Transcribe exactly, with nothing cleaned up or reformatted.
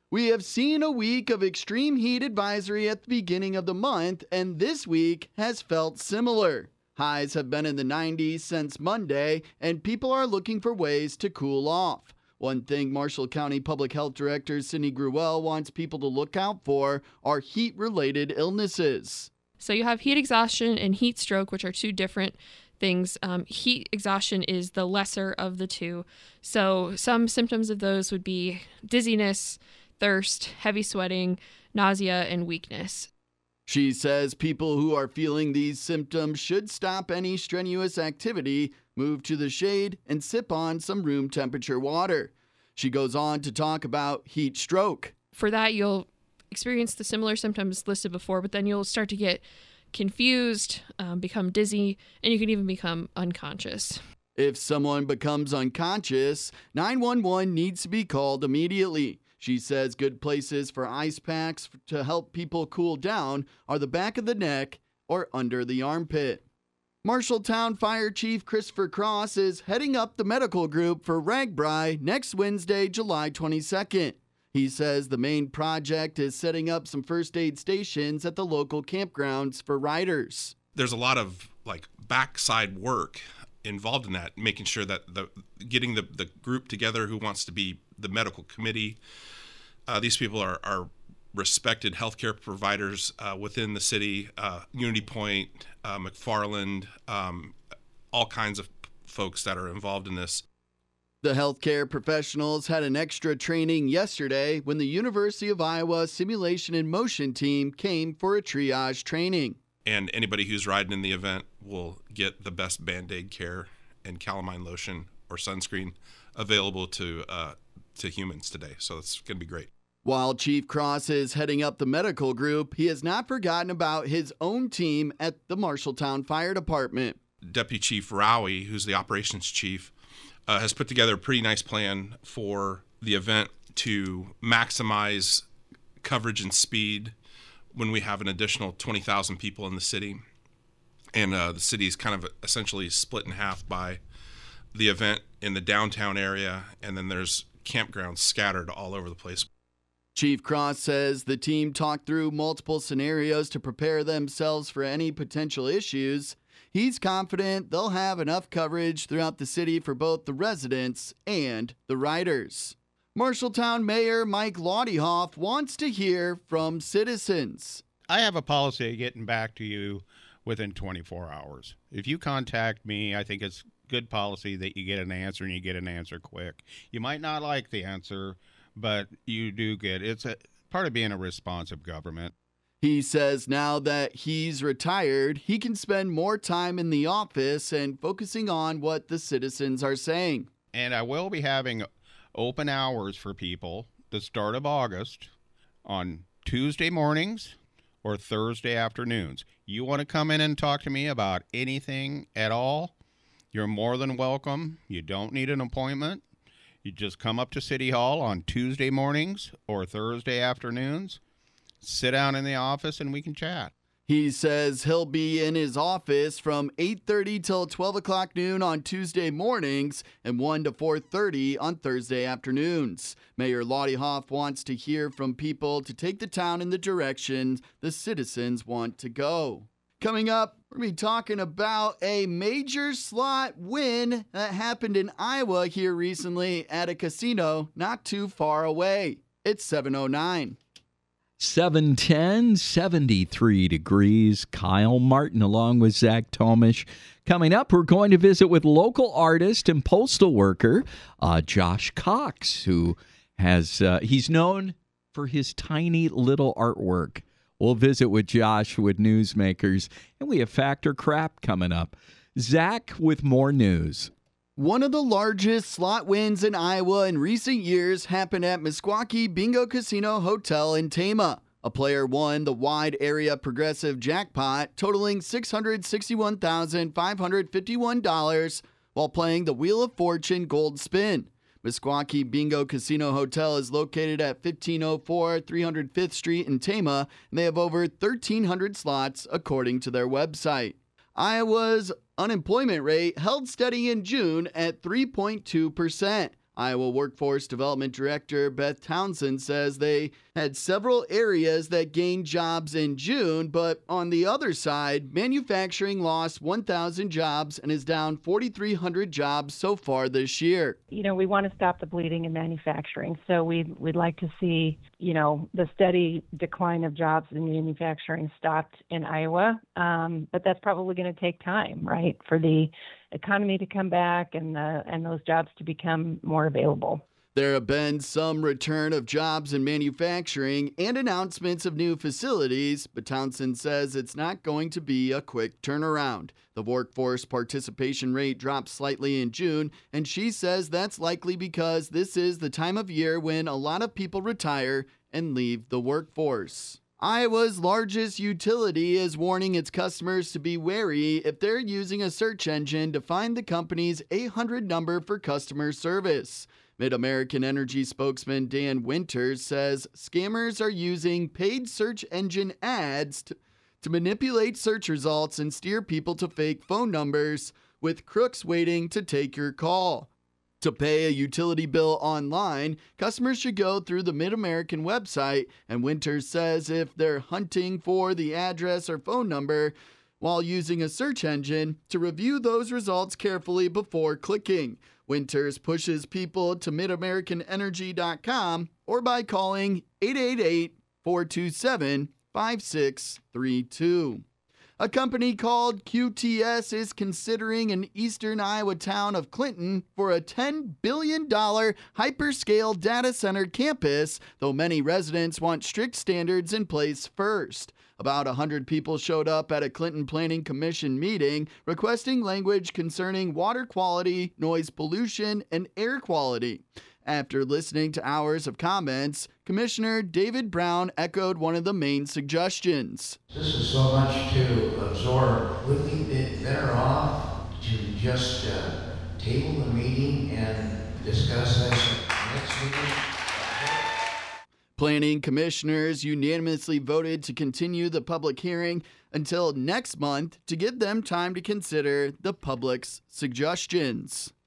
We have seen a week of extreme heat advisory at the beginning of the month, and this week has felt similar. Highs have been in the nineties since Monday, and people are looking for ways to cool off. One thing Marshall County Public Health Director Cindy Gruelle wants people to look out for are heat-related illnesses. So you have heat exhaustion and heat stroke, which are two different things. Um, heat exhaustion is the lesser of the two. So some symptoms of those would be dizziness, thirst, heavy sweating, nausea, and weakness. She says people who are feeling these symptoms should stop any strenuous activity, move to the shade, and sip on some room temperature water. She goes on to talk about heat stroke. For that, you'll experience the similar symptoms listed before, but then you'll start to get confused, um, become dizzy, and you can even become unconscious. If someone becomes unconscious, nine one one needs to be called immediately. She says good places for ice packs to help people cool down are the back of the neck or under the armpit. Marshalltown Fire Chief Christopher Cross is heading up the medical group for RAGBRAI next Wednesday, July twenty-second. He says the main project is setting up some first aid stations at the local campgrounds for riders. There's a lot of like backside work involved in that, making sure that the getting the, the group together who wants to be the medical committee. Uh, these people are, are respected healthcare providers uh, within the city, uh, Unity Point, uh, McFarland, um, all kinds of folks that are involved in this. The healthcare professionals had an extra training yesterday when the University of Iowa Simulation and Motion team came for a triage training. And anybody who's riding in the event will get the best Band-Aid care and calamine lotion or sunscreen available to uh, to humans today. So it's going to be great. While Chief Cross is heading up the medical group, he has not forgotten about his own team at the Marshalltown Fire Department. Deputy Chief Rowie, who's the operations chief, uh, has put together a pretty nice plan for the event to maximize coverage and speed when we have an additional twenty thousand people in the city. And uh, the city is kind of essentially split in half by the event in the downtown area, and then there's campgrounds scattered all over the place. Chief Cross says the team talked through multiple scenarios to prepare themselves for any potential issues. He's confident they'll have enough coverage throughout the city for both the residents and the riders. Marshalltown Mayor Mike Laudihoff wants to hear from citizens. I have a policy of getting back to you within twenty-four hours. If you contact me, I think it's good policy that you get an answer and you get an answer quick. You might not like the answer, but you do get it's a part of being a responsive government. He says now that he's retired, he can spend more time in the office and focusing on what the citizens are saying. And I will be having open hours for people the start of August on Tuesday mornings or Thursday afternoons. You want to come in and talk to me about anything at all? You're more than welcome. You don't need an appointment. You just come up to City Hall on Tuesday mornings or Thursday afternoons, sit down in the office, and we can chat. He says he'll be in his office from eight thirty till twelve o'clock noon on Tuesday mornings and one to four thirty on Thursday afternoons. Mayor Laudihoff wants to hear from people to take the town in the direction the citizens want to go. Coming up, we're going to be talking about a major slot win that happened in Iowa here recently at a casino not too far away. It's seven oh nine. seven ten, seventy-three degrees. Kyle Martin along with Zach Tomish. Coming up, we're going to visit with local artist and postal worker uh, Josh Cox, who has, uh, he's known for his tiny little artwork. We'll visit with Josh with Newsmakers, and we have Fact or Crap coming up. Zach with more news. One of the largest slot wins in Iowa in recent years happened at Meskwaki Bingo Casino Hotel in Tama. A player won the wide area progressive jackpot totaling six hundred sixty-one thousand five hundred fifty-one dollars while playing the Wheel of Fortune Gold Spin. Meskwaki Bingo Casino Hotel is located at fifteen oh four three hundred fifth Street in Tama, and they have over thirteen hundred slots according to their website. Iowa's unemployment rate held steady in June at three point two percent. Iowa Workforce Development Director Beth Townsend says they had several areas that gained jobs in June, but on the other side, manufacturing lost one thousand jobs and is down four thousand three hundred jobs so far this year. You know, we want to stop the bleeding in manufacturing, so we'd, we'd like to see, you know, the steady decline of jobs in manufacturing stopped in Iowa, um, but that's probably going to take time, right, for the economy to come back and the, and those jobs to become more available. There have been some return of jobs in manufacturing and announcements of new facilities, but Townsend says it's not going to be a quick turnaround. The workforce participation rate dropped slightly in June, and she says that's likely because this is the time of year when a lot of people retire and leave the workforce. Iowa's largest utility is warning its customers to be wary if they're using a search engine to find the company's eight hundred number for customer service. Mid-American Energy spokesman Dan Winters says scammers are using paid search engine ads to, to manipulate search results and steer people to fake phone numbers, with crooks waiting to take your call. To pay a utility bill online, customers should go through the Mid-American website, and Winters says if they're hunting for the address or phone number while using a search engine, to review those results carefully before clicking. Winters pushes people to mid american energy dot com or by calling eight eight eight, four two seven, five six three two. A company called Q T S is considering an eastern Iowa town of Clinton for a ten billion dollars hyperscale data center campus, though many residents want strict standards in place first. About one hundred people showed up at a Clinton Planning Commission meeting requesting language concerning water quality, noise pollution, and air quality. After listening to hours of comments, Commissioner David Brown echoed one of the main suggestions. This is so much to absorb. Wouldn't we be better off to just uh, table the meeting and discuss this next meeting? Planning commissioners unanimously voted to continue the public hearing until next month to give them time to consider the public's suggestions.